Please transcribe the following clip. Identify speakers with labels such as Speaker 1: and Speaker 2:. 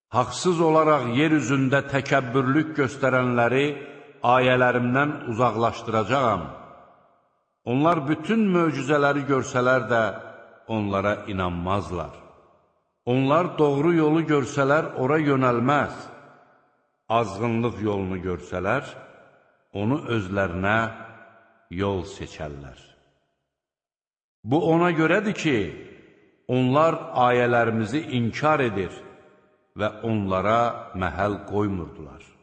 Speaker 1: Haqsız olaraq yer üzündə təkəbbürlük göstərənləri ayələrimdən uzaqlaşdıracağam. Onlar bütün möcüzələri görsələr də onlara inanmazlar. Onlar doğru yolu görsələr ora yönəlməz. Azğınlıq yolunu görsələr, onu özlərinə yol seçərlər. Bu ona görədir ki, onlar ayələrimizi inkar edir və onlara məhəl qoymurdular.